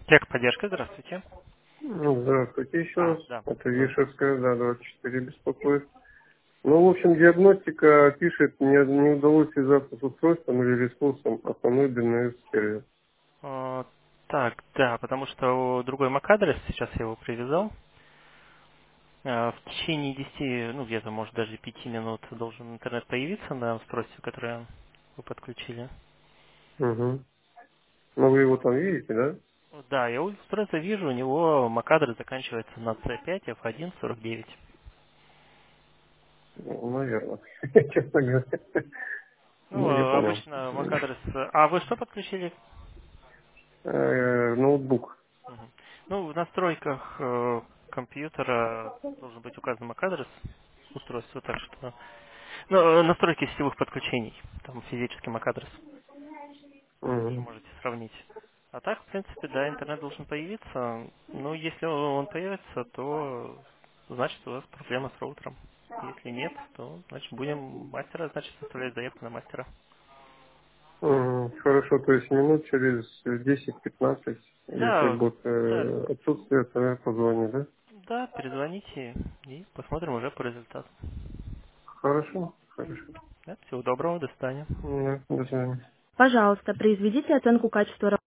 Техподдержка, здравствуйте. Ну, здравствуйте еще раз. Да, Это здравствуйте. Вишерская, да, 24 беспокоит. Ну, в общем, диагностика пишет, не удалось связаться с устройством или ресурсом основной DNS-сервис. О, так, да, потому что другой MAC-адрес, сейчас я его привязал. В течение 10, ну где-то, может, даже 5 минут должен интернет появиться на устройстве, которое вы подключили. Угу. Ну, вы его Вот. там видите, да? Да, я у устройства вижу, у него MAC-адрес заканчивается на C5 F149. Ну, наверное. Честно говоря. Ну, Ну, я понял. обычно MAC-адрес... А вы что подключили? Ноутбук. Мгм. Ну, в настройках компьютера должен быть указан MAC-адрес устройства, так что... Ну, настройки сетевых подключений, там физический MAC-адрес, тоже Угу. можете сравнить. А так, в принципе, да, интернет должен появиться. Ну, если он появится, то значит у вас проблема с роутером. Если нет, то значит будем мастера, значит составлять заявку на мастера. Хорошо, то есть минут через 10-15, если Да, будет да, отсутствие, то я позвоню, да? да, перезвоните и посмотрим уже по результату. Хорошо, хорошо. Да, всего доброго, до свидания. Да, до свидания. Пожалуйста, произведите оценку качества